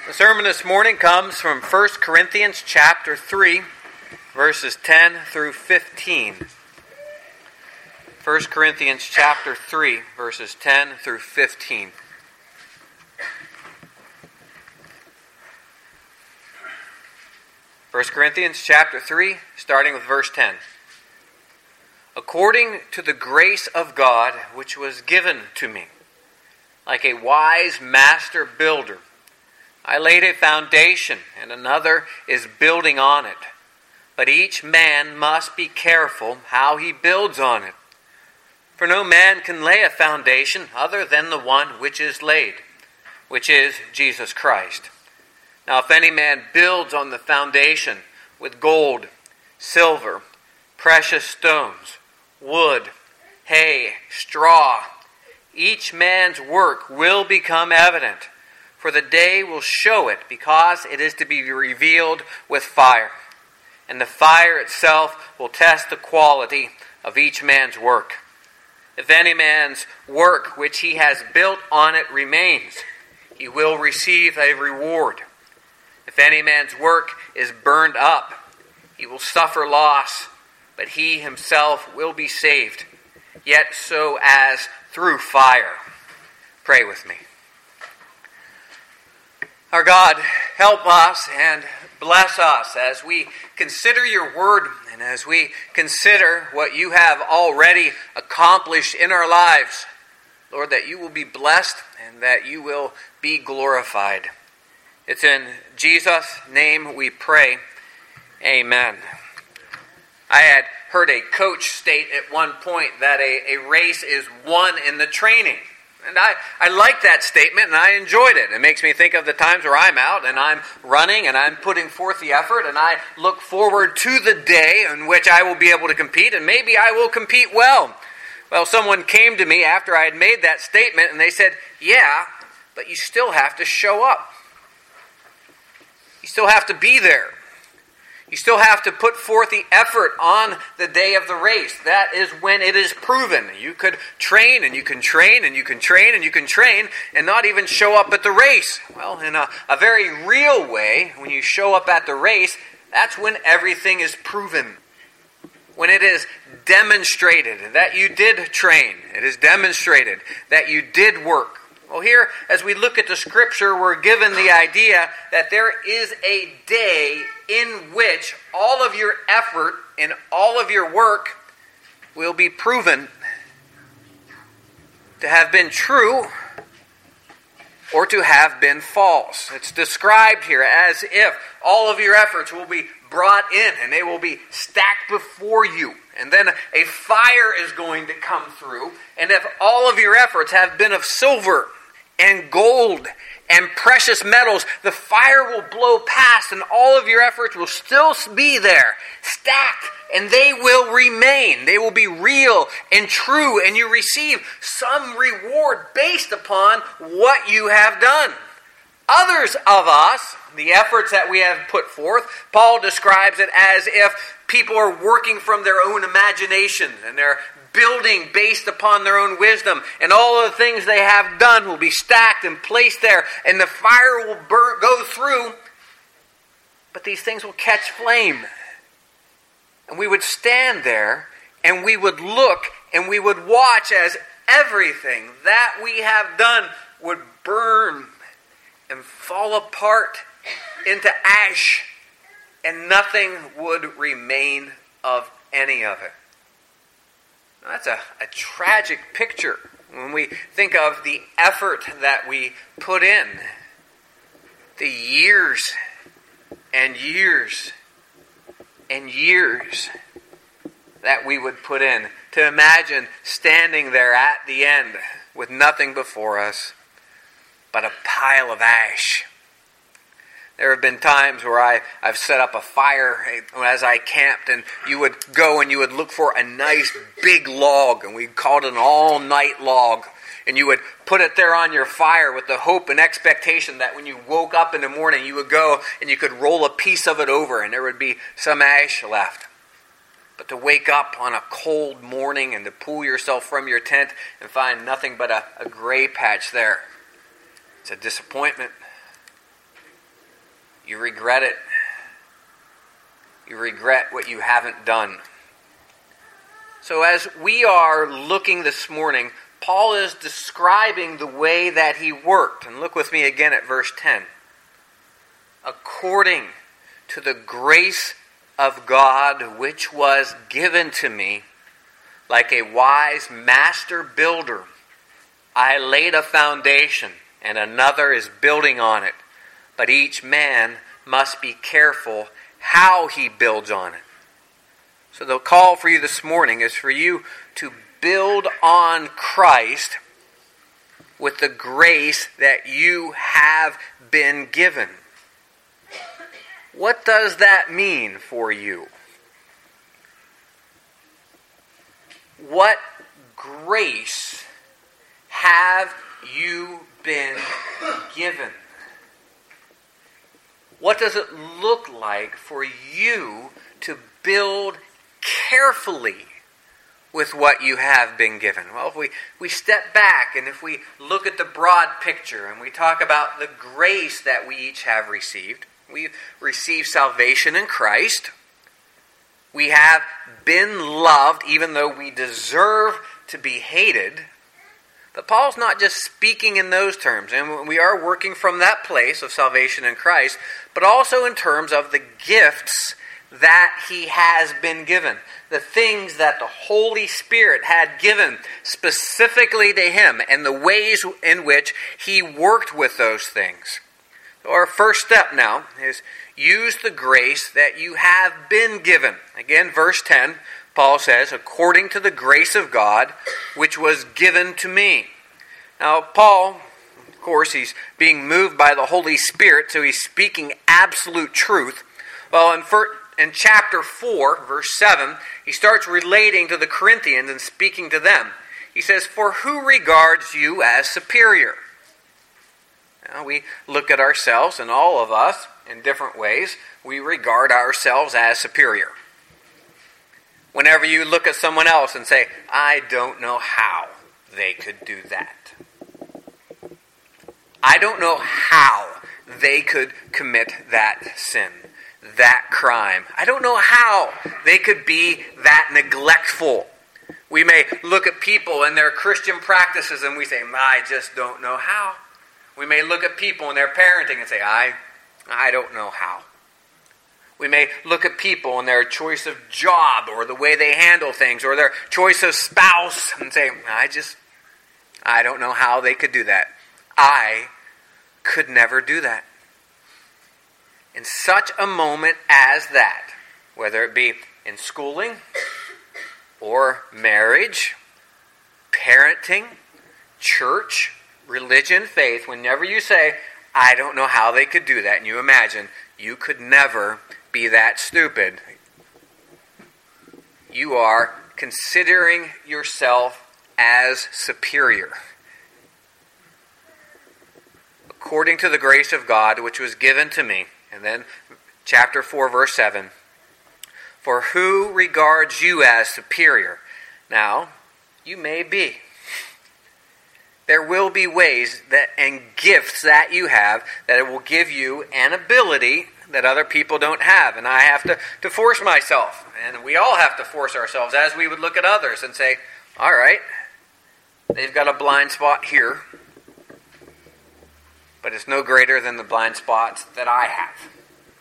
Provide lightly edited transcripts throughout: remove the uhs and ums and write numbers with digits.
The sermon this morning comes from 1 Corinthians chapter 3, verses 10 through 15. 1 Corinthians chapter 3, verses 10 through 15. First Corinthians chapter 3, starting with verse 10. According to the grace of God which was given to me, like a wise master builder, I laid a foundation, and another is building on it. But each man must be careful how he builds on it. For no man can lay a foundation other than the one which is laid, which is Jesus Christ. Now if any man builds on the foundation with gold, silver, precious stones, wood, hay, straw, each man's work will become evident, for the day will show it, because it is to be revealed with fire. And the fire itself will test the quality of each man's work. If any man's work which he has built on it remains, he will receive a reward. If any man's work is burned up, he will suffer loss, but he himself will be saved, yet so as through fire. Pray with me. Our God, help us and bless us as we consider your word and as we consider what you have already accomplished in our lives. Lord, that you will be blessed and that you will be glorified. It's in Jesus' name we pray. Amen. I had heard a coach state at one point that a race is won in the training. And I like that statement, and I enjoyed it. It makes me think of the times where I'm out and I'm running and I'm putting forth the effort, and I look forward to the day in which I will be able to compete, and maybe I will compete well. Well, someone came to me after I had made that statement, and they said, yeah, but you still have to show up. You still have to be there. You still have to put forth the effort on the day of the race. That is when it is proven. You could train and you can train and you can train and you can train and not even show up at the race. Well, in a very real way, when you show up at the race, that's when everything is proven. When it is demonstrated that you did train. It is demonstrated that you did work. Well, here, as we look at the scripture, we're given the idea that there is a day in which all of your effort and all of your work will be proven to have been true or to have been false. It's described here as if all of your efforts will be brought in and they will be stacked before you. And then a fire is going to come through. And if all of your efforts have been of silver and gold and precious metals, the fire will blow past and all of your efforts will still be there, stacked, and they will remain. They will be real and true, and you receive some reward based upon what you have done. Others of us, the efforts that we have put forth, Paul describes it as if people are working from their own imaginations and they're building based upon their own wisdom, and all of the things they have done will be stacked and placed there, and the fire will go through, but these things will catch flame. And we would stand there, and we would look, and we would watch as everything that we have done would burn and fall apart into ash, and nothing would remain of any of it. Now, that's a tragic picture when we think of the effort that we put in, the years and years and years that we would put in to imagine standing there at the end with nothing before us but a pile of ash. There have been times where I've set up a fire as I camped, and you would go and you would look for a nice big log, and we called it an all-night log. And you would put it there on your fire with the hope and expectation that when you woke up in the morning, you would go and you could roll a piece of it over and there would be some ash left. But to wake up on a cold morning and to pull yourself from your tent and find nothing but a gray patch there, it's a disappointment. You regret it. You regret what you haven't done. So as we are looking this morning, Paul is describing the way that he worked. And look with me again at verse 10. According to the grace of God which was given to me, like a wise master builder, I laid a foundation, and another is building on it. But each man must be careful how he builds on it. So the call for you this morning is for you to build on Christ with the grace that you have been given. What does that mean for you? What grace have you been given? What does it look like for you to build carefully with what you have been given? Well, if we step back and if we look at the broad picture and we talk about the grace that we each have received, we've received salvation in Christ. We have been loved even though we deserve to be hated. But Paul's not just speaking in those terms, and we are working from that place of salvation in Christ, but also in terms of the gifts that he has been given. The things that the Holy Spirit had given specifically to him and the ways in which he worked with those things. So our first step now is use the grace that you have been given. Again, verse 10, Paul says, according to the grace of God, which was given to me. Now, Paul, of course, he's being moved by the Holy Spirit, so he's speaking absolute truth. Well, in chapter 4, verse 7, he starts relating to the Corinthians and speaking to them. He says, for who regards you as superior? Now, we look at ourselves, and all of us, in different ways, we regard ourselves as superior. Whenever you look at someone else and say, I don't know how they could do that. I don't know how they could commit that sin, that crime. I don't know how they could be that neglectful. We may look at people and their Christian practices and we say, I just don't know how. We may look at people and their parenting and say, I don't know how. We may look at people and their choice of job or the way they handle things or their choice of spouse and say, I don't know how they could do that. I could never do that. In such a moment as that, whether it be in schooling or marriage, parenting, church, religion, faith, whenever you say, I don't know how they could do that, and you imagine you could never be that stupid, you are considering yourself as superior. According to the grace of God which was given to me, and then chapter 4 verse 7, for who regards you as superior? Now, you may be. There will be ways that and gifts that you have that it will give you an ability that other people don't have. And I have to force myself. And we all have to force ourselves as we would look at others and say, all right, they've got a blind spot here, but it's no greater than the blind spots that I have.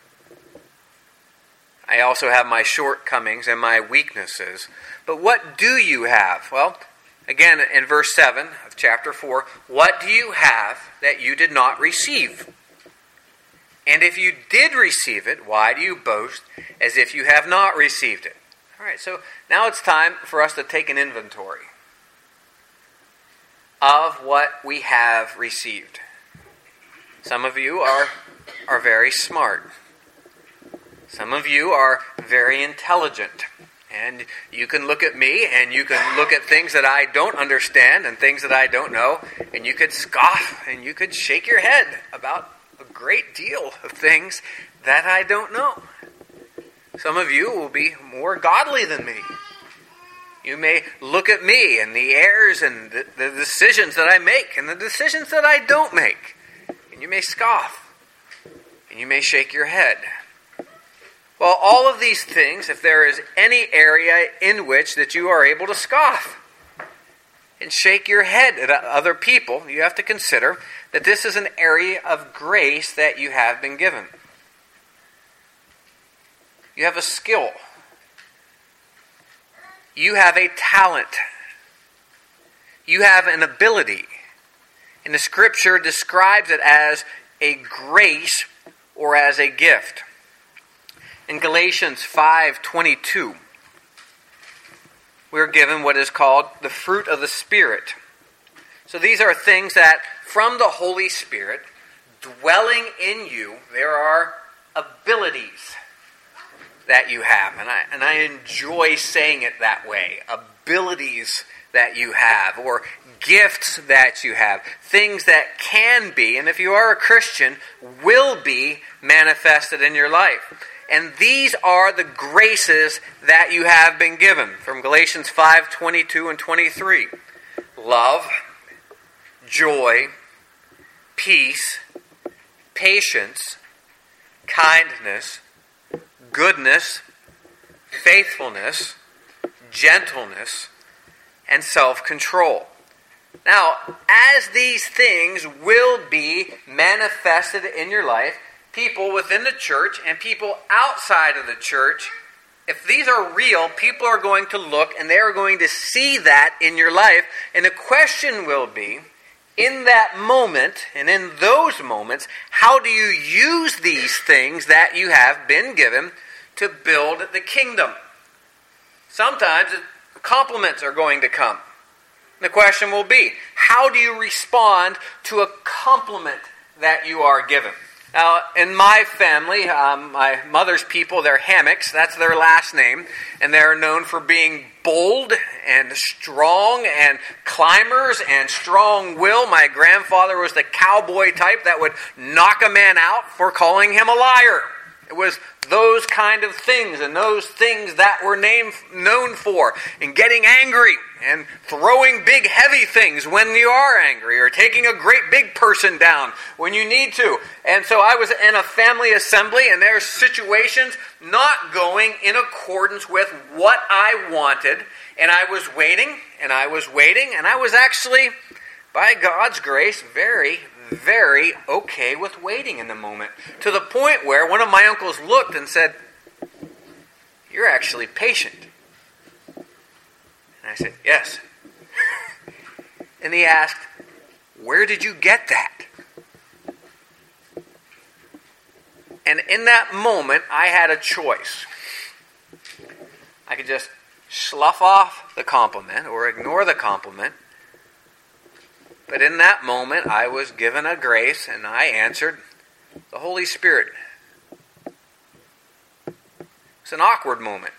I also have my shortcomings and my weaknesses. But what do you have? Well, again, in verse 7 of chapter 4, what do you have that you did not receive? And if you did receive it, why do you boast as if you have not received it? All right, so now it's time for us to take an inventory of what we have received. Some of you are very smart. Some of you are very intelligent. And you can look at me and you can look at things that I don't understand and things that I don't know, and you could scoff and you could shake your head about a great deal of things that I don't know. Some of you will be more godly than me. You may look at me and the errors and the decisions that I make and the decisions that I don't make, and you may scoff. And you may shake your head. Well, all of these things, if there is any area in which that you are able to scoff and shake your head at other people, you have to consider that this is an area of grace that you have been given. You have a skill. You have a talent. You have an ability. And the Scripture describes it as a grace or as a gift. In Galatians 5:22, we're given what is called the fruit of the Spirit. So these are things that from the Holy Spirit dwelling in you, there are abilities that you have. And I enjoy saying it that way. Abilities that you have, or gifts that you have. Things that can be, and if you are a Christian, will be manifested in your life. And these are the graces that you have been given. From Galatians 5:22 and 23. Love, joy, peace, patience, kindness, goodness, faithfulness, gentleness, and self-control. Now, as these things will be manifested in your life, people within the church and people outside of the church, if these are real, people are going to look and they are going to see that in your life. And the question will be, in that moment and in those moments, how do you use these things that you have been given to build the kingdom? Sometimes compliments are going to come. The question will be, how do you respond to a compliment that you are given? Now, in my family, my mother's people, they're Hammocks. That's their last name. And they're known for being bold and strong and climbers and strong-will. My grandfather was the cowboy type that would knock a man out for calling him a liar. It was those kind of things and those things that were known for. And getting angry and throwing big heavy things when you are angry, or taking a great big person down when you need to. And so I was in a family assembly, and there's situations not going in accordance with what I wanted. And I was waiting, and I was waiting, and I was actually, by God's grace, very, very okay with waiting in the moment. To the point where one of my uncles looked and said, "You're actually patient." And I said, "Yes." And he asked, "Where did you get that?" And in that moment, I had a choice. I could just slough off the compliment or ignore the compliment. But in that moment, I was given a grace, and I answered, "The Holy Spirit." It's an awkward moment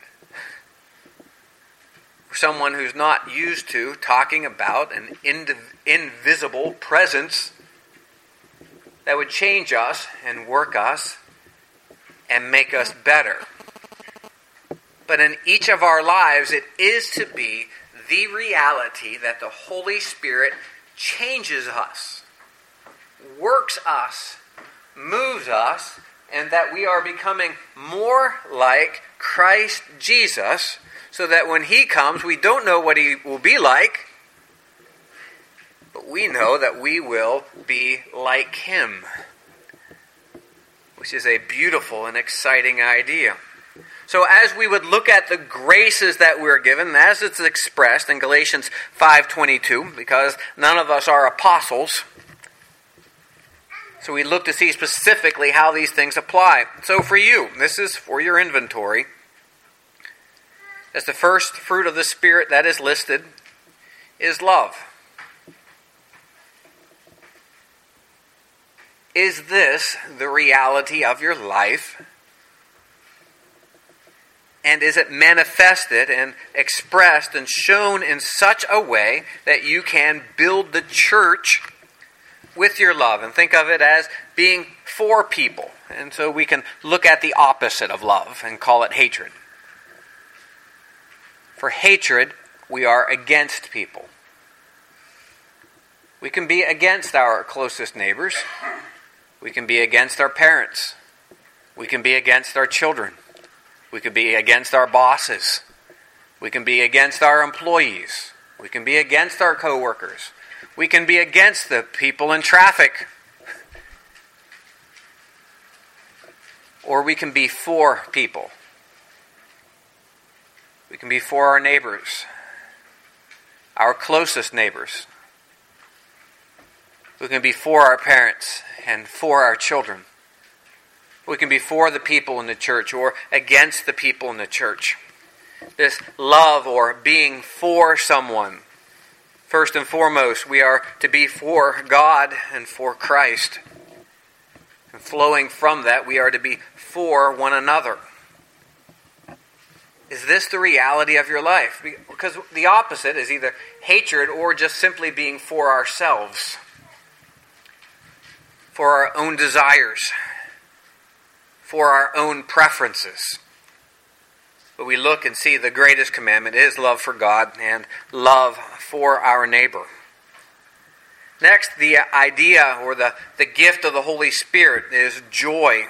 for someone who's not used to talking about an invisible presence that would change us and work us and make us better. But in each of our lives, it is to be the reality that the Holy Spirit changes us, works us, moves us, and that we are becoming more like Christ Jesus, so that when He comes, we don't know what He will be like, but we know that we will be like Him, which is a beautiful and exciting idea. So as we would look at the graces that we're given, as it's expressed in Galatians 5:22, because none of us are apostles, so we look to see specifically how these things apply. So for you, this is for your inventory. As the first fruit of the Spirit that is listed is love. Is this the reality of your life? And is it manifested and expressed and shown in such a way that you can build the church with your love? And think of it as being for people. And so we can look at the opposite of love and call it hatred. For hatred, we are against people. We can be against our closest neighbors. We can be against our parents. We can be against our children. We can be against our bosses. We can be against our employees. We can be against our coworkers. We can be against the people in traffic. Or we can be for people. We can be for our neighbors, our closest neighbors. We can be for our parents and for our children. We can be for the people in the church or against the people in the church. This love or being for someone. First and foremost, we are to be for God and for Christ. And flowing from that, we are to be for one another. Is this the reality of your life? Because the opposite is either hatred or just simply being for ourselves, for our own desires, for our own preferences. But we look and see the greatest commandment is love for God and love for our neighbor. Next, the idea or the gift of the Holy Spirit is joy.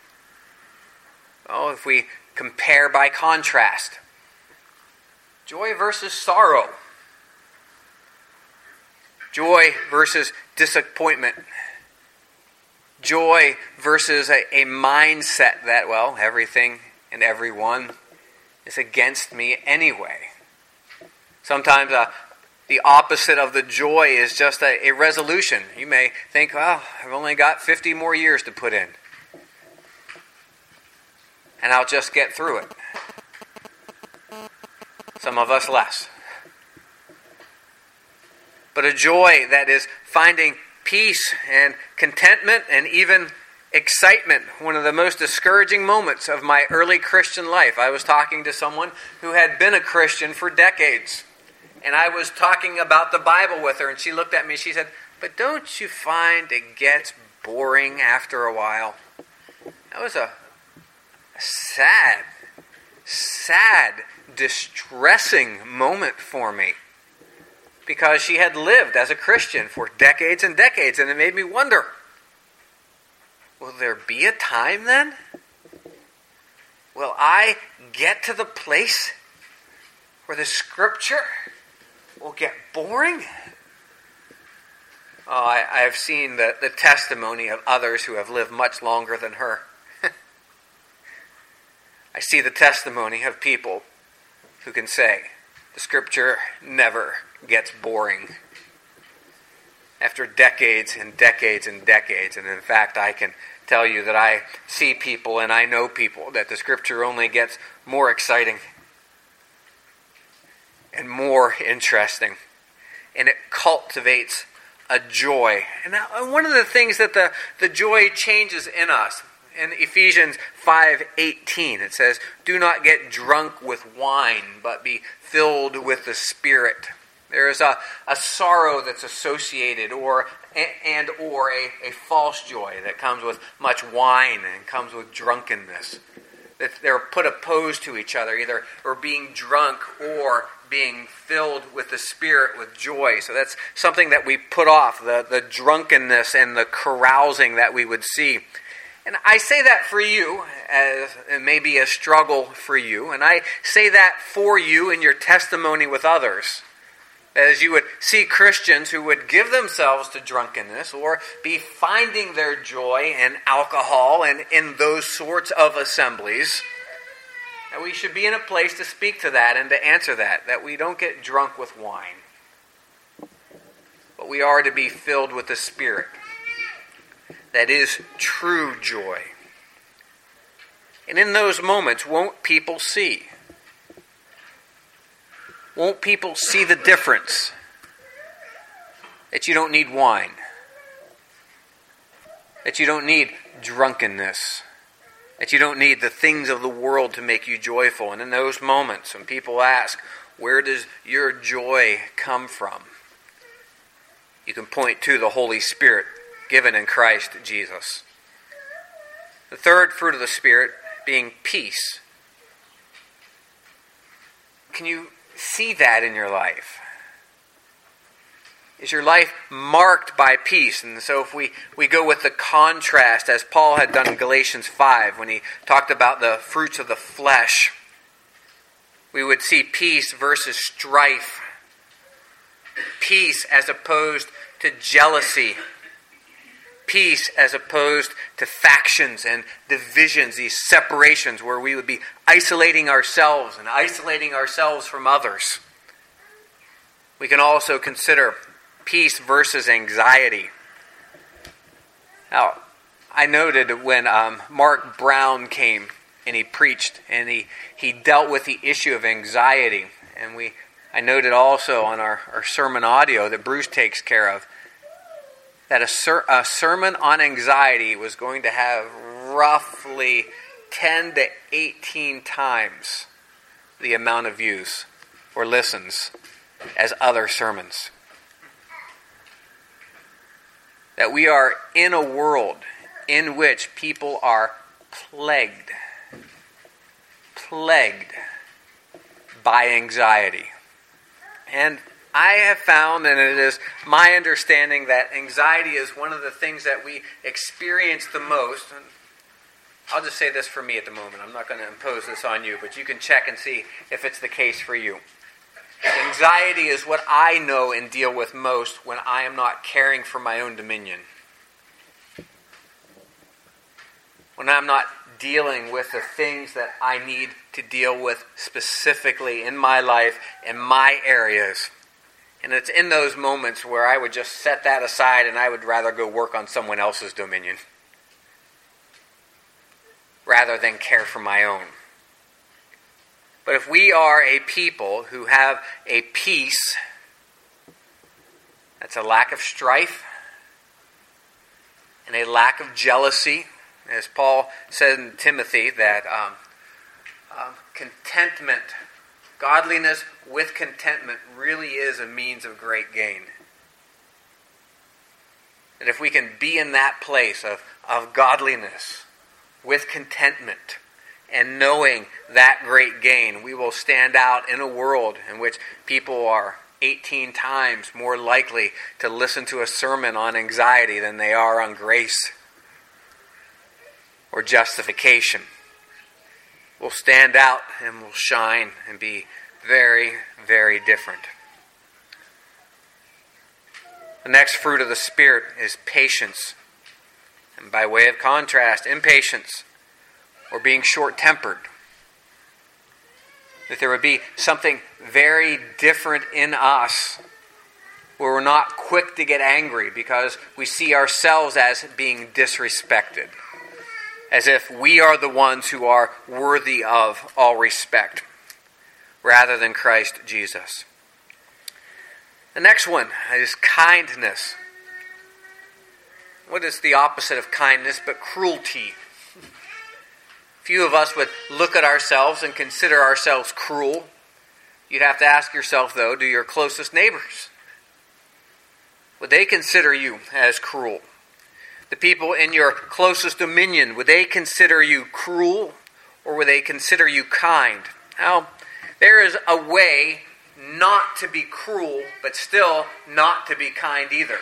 Oh, if we compare by contrast, joy versus sorrow, joy versus disappointment, joy versus a mindset that, well, everything and everyone is against me anyway. Sometimes the opposite of the joy is just a resolution. You may think, well, I've only got 50 more years to put in, and I'll just get through it. Some of us less. But a joy that is finding peace and contentment and even excitement. One of the most discouraging moments of my early Christian life. I was talking to someone who had been a Christian for decades. And I was talking about the Bible with her, and she looked at me and she said, "But don't you find it gets boring after a while?" That was a sad, distressing moment for me. Because she had lived as a Christian for decades and decades, and it made me wonder, will there be a time then? Will I get to the place where the Scripture will get boring? Oh, I have seen the testimony of others who have lived much longer than her. I see the testimony of people who can say, the Scripture never gets boring. After decades and decades and decades, and in fact I can tell you that I see people and I know people that the Scripture only gets more exciting and more interesting, and it cultivates a joy. And one of the things that the joy changes in us, in Ephesians 5:18, it says, "Do not get drunk with wine, but be filled with the Spirit." There is a sorrow that's associated or a false joy that comes with much wine and comes with drunkenness. That they're put opposed to each other, either or being drunk or being filled with the Spirit with joy. So that's something that we put off, the drunkenness and the carousing that we would see. And I say that for you, as it may be a struggle for you, and I say that for you in your testimony with others. As you would see Christians who would give themselves to drunkenness or be finding their joy in alcohol and in those sorts of assemblies, that we should be in a place to speak to that and to answer that we don't get drunk with wine, but we are to be filled with the Spirit. That is true joy. And in those moments, won't people see? Won't people see the difference? That you don't need wine. That you don't need drunkenness. That you don't need the things of the world to make you joyful. And in those moments when people ask, where does your joy come from? You can point to the Holy Spirit given in Christ Jesus. The third fruit of the Spirit being peace. Can you see that in your life? Is your life marked by peace? And so if we go with the contrast, as Paul had done in Galatians 5, when he talked about the fruits of the flesh, we would see peace versus strife. Peace as opposed to jealousy. Peace as opposed to factions and divisions, these separations where we would be isolating ourselves and isolating ourselves from others. We can also consider peace versus anxiety. Now, I noted when Mark Brown came and he preached and he dealt with the issue of anxiety. And I noted also on our sermon audio that Bruce takes care of, that a sermon on anxiety was going to have roughly 10 to 18 times the amount of views or listens as other sermons. That we are in a world in which people are plagued by anxiety. And I have found, and it is my understanding, that anxiety is one of the things that we experience the most. And I'll just say this for me at the moment. I'm not going to impose this on you, but you can check and see if it's the case for you. Anxiety is what I know and deal with most when I am not caring for my own dominion. When I'm not dealing with the things that I need to deal with specifically in my life, in my areas. And it's in those moments where I would just set that aside and I would rather go work on someone else's dominion rather than care for my own. But if we are a people who have a peace, that's a lack of strife and a lack of jealousy, as Paul said in Timothy, that contentment, godliness with contentment really is a means of great gain. And if we can be in that place of godliness with contentment and knowing that great gain, we will stand out in a world in which people are 18 times more likely to listen to a sermon on anxiety than they are on grace or justification. We'll stand out and we'll shine and be very, very different. The next fruit of the Spirit is patience. And by way of contrast, impatience or being short-tempered. That there would be something very different in us where we're not quick to get angry because we see ourselves as being disrespected. As if we are the ones who are worthy of all respect, rather than Christ Jesus. The next one is kindness. What is the opposite of kindness but cruelty? Few of us would look at ourselves and consider ourselves cruel. You'd have to ask yourself, though, do your closest neighbors, would they consider you as cruel? The people in your closest dominion, would they consider you cruel or would they consider you kind? Now, there is a way not to be cruel, but still not to be kind either.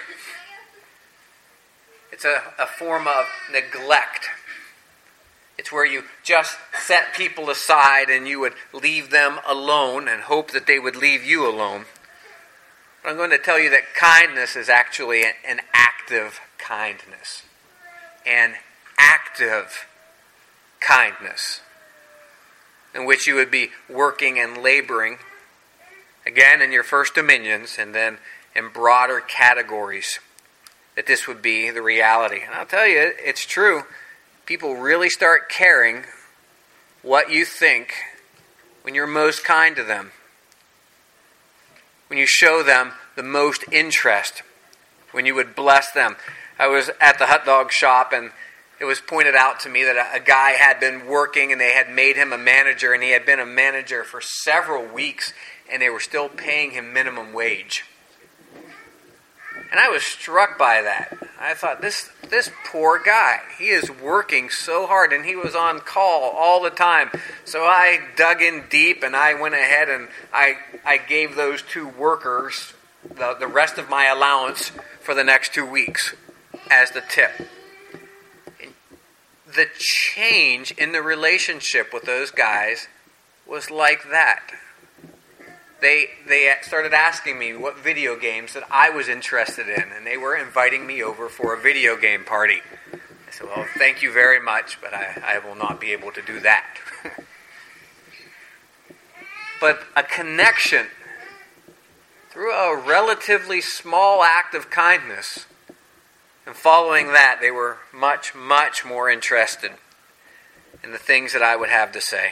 It's a form of neglect. It's where you just set people aside and you would leave them alone and hope that they would leave you alone. But I'm going to tell you that kindness is actually an active kindness. An active kindness in which you would be working and laboring, again in your first dominions and then in broader categories, that this would be the reality. And I'll tell you, it's true. People really start caring what you think when you're most kind to them. When you show them the most interest. When you would bless them. I was at the hot dog shop and it was pointed out to me that a guy had been working and they had made him a manager, and he had been a manager for several weeks and they were still paying him minimum wage. And I was struck by that. I thought, this poor guy, he is working so hard, and he was on call all the time. So I dug in deep, and I went ahead and I gave those two workers the rest of my allowance for the next 2 weeks as the tip. The change in the relationship with those guys was like that. They started asking me what video games that I was interested in, and they were inviting me over for a video game party. I said, well, thank you very much, but I will not be able to do that. But a connection through a relatively small act of kindness, and following that, they were much, much more interested in the things that I would have to say.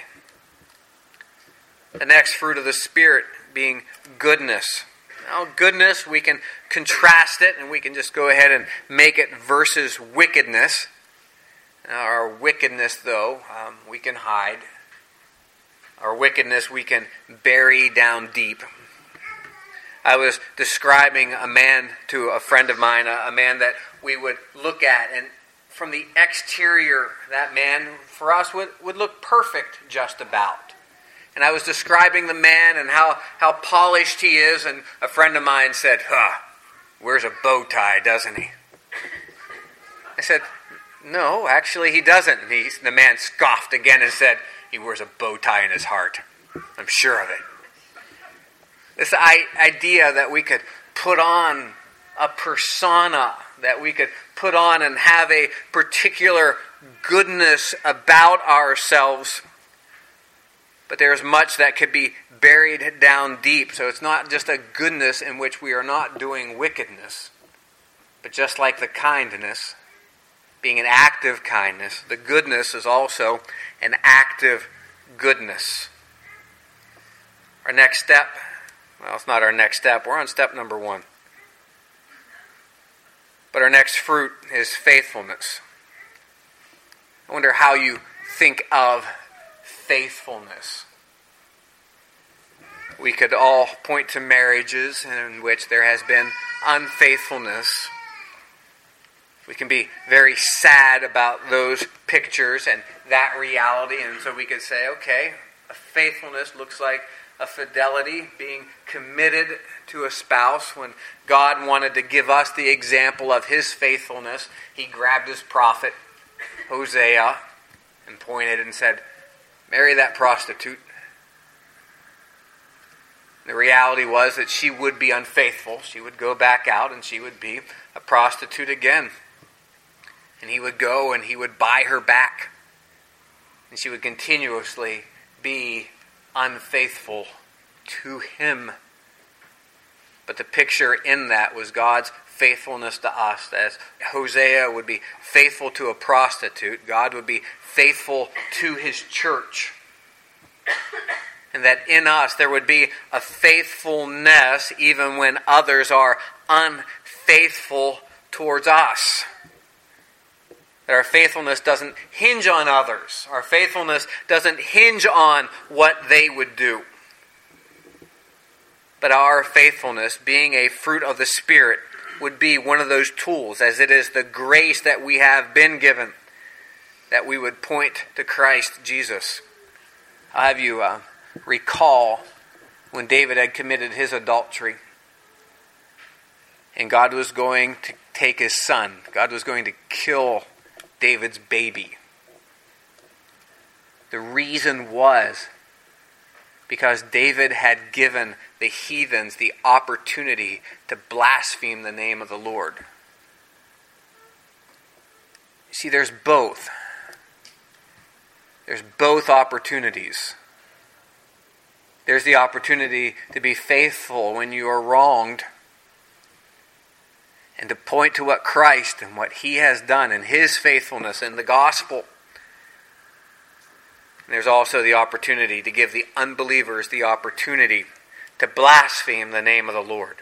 The next fruit of the Spirit being goodness. Now, goodness, we can contrast it, and we can just go ahead and make it versus wickedness. Now, our wickedness, though, we can hide. Our wickedness we can bury down deep. I was describing a man to a friend of mine, a man that we would look at, and from the exterior, that man, for us, would look perfect just about. And I was describing the man and how polished he is, and a friend of mine said, wears a bow tie, doesn't he? I said, no, actually he doesn't. And the man scoffed again and said, he wears a bow tie in his heart. I'm sure of it. This idea that we could put on a persona, that we could put on and have a particular goodness about ourselves. But there's much that could be buried down deep. So it's not just a goodness in which we are not doing wickedness. But just like the kindness, being an active kindness, the goodness is also an active goodness. Our next step, well, it's not our next step. We're on step number 1. But our next fruit is faithfulness. I wonder how you think of faithfulness. We could all point to marriages in which there has been unfaithfulness. We can be very sad about those pictures and that reality, and so we could say, okay, a faithfulness looks like a fidelity, being committed to a spouse. When God wanted to give us the example of His faithfulness, He grabbed His prophet, Hosea, and pointed and said, marry that prostitute. The reality was that she would be unfaithful. She would go back out and she would be a prostitute again. And he would go and he would buy her back. And she would continuously be unfaithful to him. But the picture in that was God's faithfulness to us. As Hosea would be faithful to a prostitute, God would be faithful to His church. And that in us there would be a faithfulness even when others are unfaithful towards us. That our faithfulness doesn't hinge on others. Our faithfulness doesn't hinge on what they would do. But our faithfulness, being a fruit of the Spirit, would be one of those tools, as it is the grace that we have been given, that we would point to Christ Jesus. I'll have you recall when David had committed his adultery, and God was going to take his son. God was going to kill David's baby. The reason was because David had given the heathens the opportunity to blaspheme the name of the Lord. See, there's both. There's both opportunities. There's the opportunity to be faithful when you are wronged, and to point to what Christ and what He has done and His faithfulness in the gospel. And there's also the opportunity to give the unbelievers the opportunity to blaspheme the name of the Lord.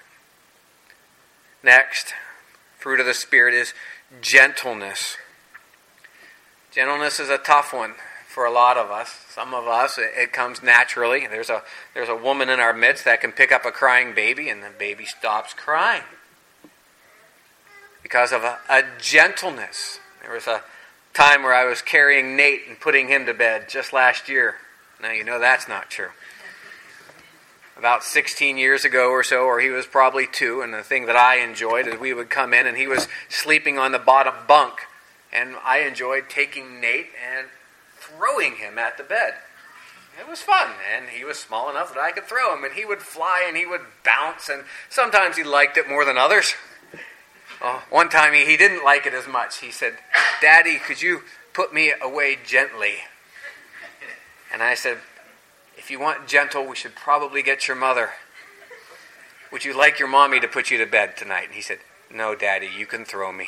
Next, fruit of the Spirit is gentleness. Gentleness is a tough one for a lot of us. Some of us, it comes naturally. There's a woman in our midst that can pick up a crying baby and the baby stops crying because of a gentleness. There was a time where I was carrying Nate and putting him to bed just last year. Now you know that's not true. about 16 years ago or so, or he was probably 2, and the thing that I enjoyed is we would come in and he was sleeping on the bottom bunk, and I enjoyed taking Nate and throwing him at the bed. It was fun, and he was small enough that I could throw him, and he would fly and he would bounce, and sometimes he liked it more than others. One time he didn't like it as much. He said, "Daddy, could you put me away gently?" And I said, "If you want gentle, we should probably get your mother. Would you like your mommy to put you to bed tonight?" And he said, "No, Daddy, you can throw me."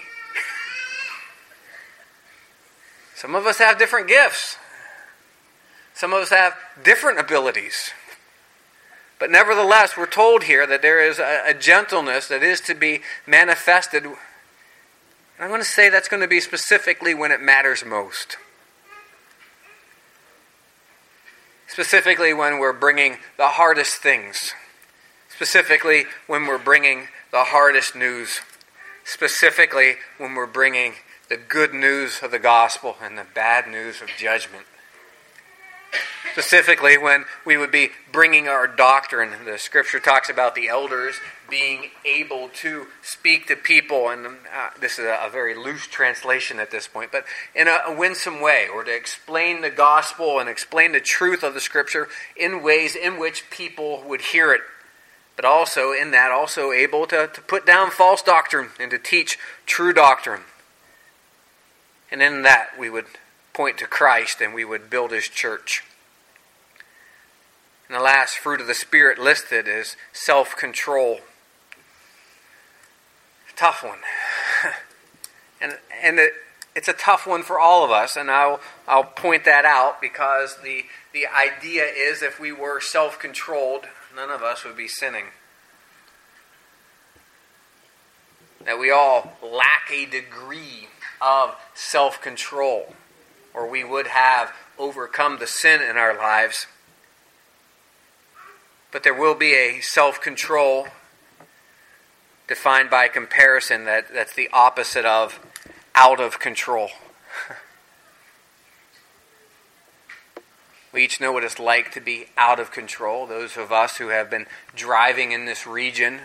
Some of us have different gifts. Some of us have different abilities. But nevertheless, we're told here that there is a gentleness that is to be manifested. And I'm going to say that's going to be specifically when it matters most. Specifically when we're bringing the hardest things. Specifically when we're bringing the hardest news. Specifically when we're bringing the good news of the gospel and the bad news of judgment. Specifically when we would be bringing our doctrine. The scripture talks about the elders being able to speak to people, and this is a very loose translation at this point, but in a winsome way, or to explain the gospel and explain the truth of the scripture in ways in which people would hear it. But also in that, also able to put down false doctrine and to teach true doctrine. And in that, we would point to Christ and we would build His church. And the last fruit of the Spirit listed is self-control. Tough one. and it's a tough one for all of us, and I'll point that out because the idea is if we were self-controlled, none of us would be sinning. That we all lack a degree of self-control, or we would have overcome the sin in our lives. But there will be a self-control defined by comparison that's the opposite of out of control. We each know what it's like to be out of control. Those of us who have been driving in this region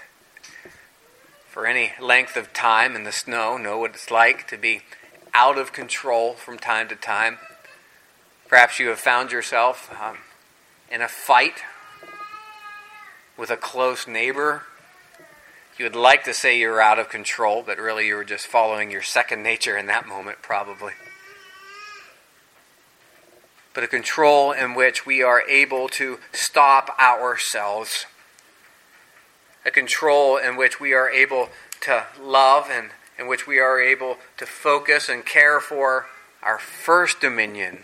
for any length of time in the snow know what it's like to be out of control from time to time. Perhaps you have found yourself in a fight with a close neighbor. You would like to say you were out of control, but really you were just following your second nature in that moment, probably. But a control in which we are able to stop ourselves. A control in which we are able to love and in which we are able to focus and care for our first dominion,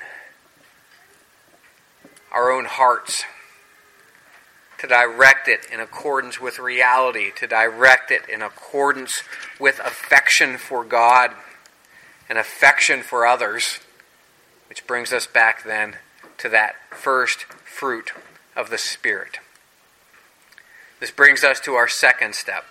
our own hearts. To direct it in accordance with reality, to direct it in accordance with affection for God and affection for others, which brings us back then to that first fruit of the Spirit. This brings us to our second step,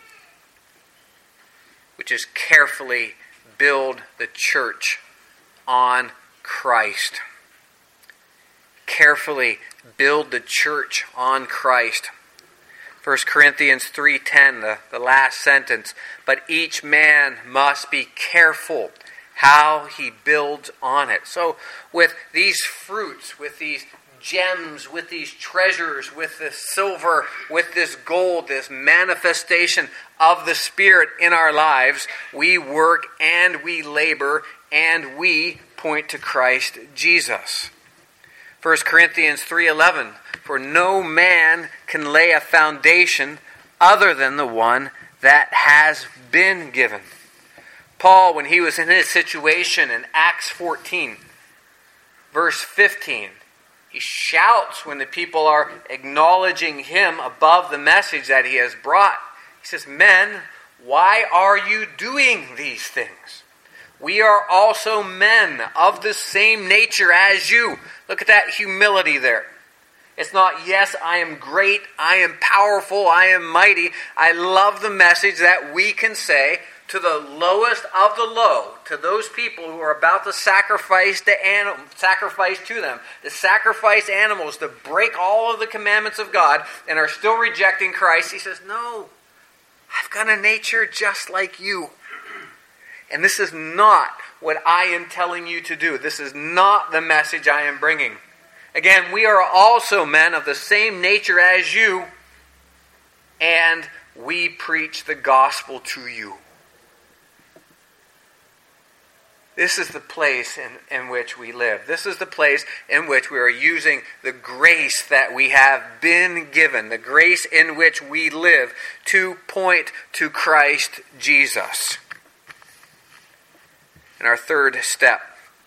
which is carefully build the church on Christ. Carefully build the church on Christ. 1 Corinthians 3:10, the last sentence. But each man must be careful how he builds on it. So with these fruits, with these gems, with these treasures, with this silver, with this gold, this manifestation of the Spirit in our lives, we work and we labor and we point to Christ Jesus. 1 Corinthians 3:11, for no man can lay a foundation other than the one that has been given. Paul, when he was in his situation in Acts 14, verse 15, he shouts when the people are acknowledging him above the message that he has brought. He says, men, why are you doing these things? We are also men of the same nature as you. Look at that humility there. It's not, yes, I am great, I am powerful, I am mighty. I love the message that we can say to the lowest of the low, to those people who are about to sacrifice to them, to sacrifice animals, to break all of the commandments of God, and are still rejecting Christ, he says, no, I've got a nature just like you. And this is not what I am telling you to do. This is not the message I am bringing. Again, we are also men of the same nature as you, and we preach the gospel to you. This is the place in which we live. This is the place in which we are using the grace that we have been given, the grace in which we live, to point to Christ Jesus. And our third step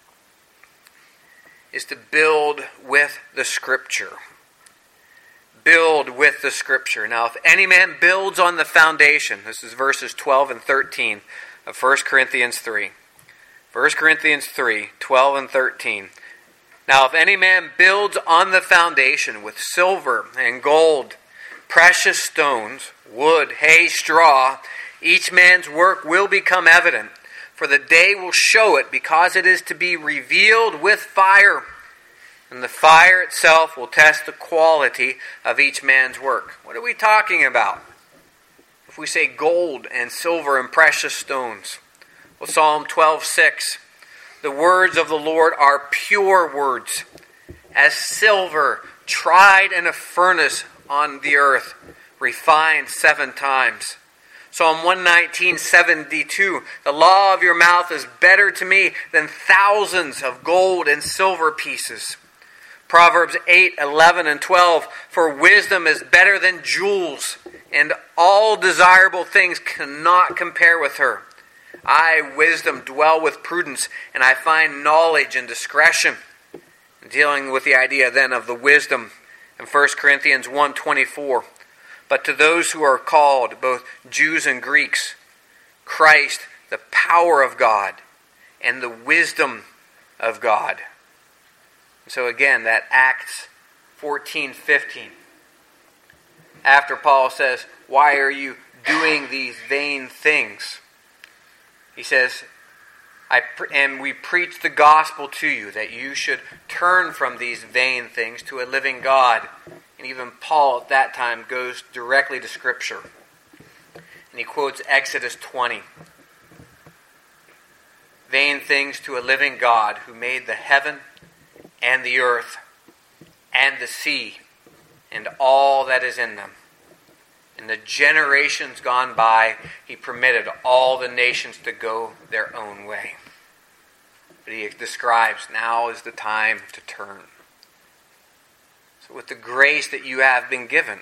is to build with the Scripture. Build with the Scripture. Now, if any man builds on the foundation, this is verses 12 and 13 of 1 Corinthians 3. 1 Corinthians 3, 12 and 13. Now, if any man builds on the foundation with silver and gold, precious stones, wood, hay, straw, each man's work will become evident, for the day will show it, because it is to be revealed with fire. And the fire itself will test the quality of each man's work. What are we talking about? If we say gold and silver and precious stones. Well, Psalm 12:6, the words of the Lord are pure words, as silver tried in a furnace on the earth, refined 7 times. Psalm 119:72, the law of your mouth is better to me than thousands of gold and silver pieces. Proverbs 8:11 and 12, for wisdom is better than jewels, and all desirable things cannot compare with her. I, wisdom, dwell with prudence, and I find knowledge and discretion. Dealing with the idea then of the wisdom in 1 Corinthians 1:24. But to those who are called, both Jews and Greeks, Christ, the power of God, and the wisdom of God. So again, that Acts 14:15. After Paul says, why are you doing these vain things? He says, and we preach the gospel to you, that you should turn from these vain things to a living God. And even Paul at that time goes directly to Scripture. And he quotes Exodus 20. Vain things to a living God who made the heaven and the earth and the sea and all that is in them. In the generations gone by, he permitted all the nations to go their own way. But he describes, now is the time to turn. So with the grace that you have been given,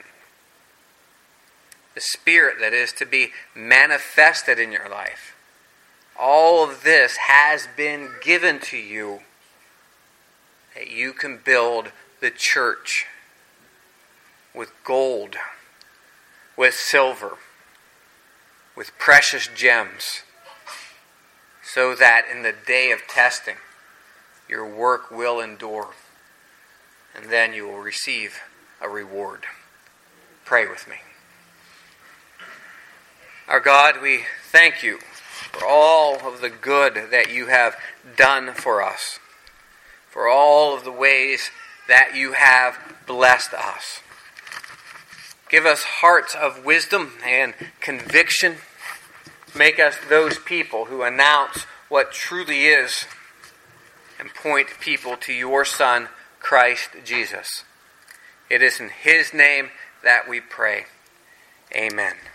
the Spirit that is to be manifested in your life, all of this has been given to you, that you can build the church with gold, with silver, with precious gems, so that in the day of testing, your work will endure, and then you will receive a reward. Pray with me. Our God, we thank you for all of the good that you have done for us, for all of the ways that you have blessed us. Give us hearts of wisdom and conviction. Make us those people who announce what truly is and point people to your Son, Christ Jesus. It is in His name that we pray. Amen.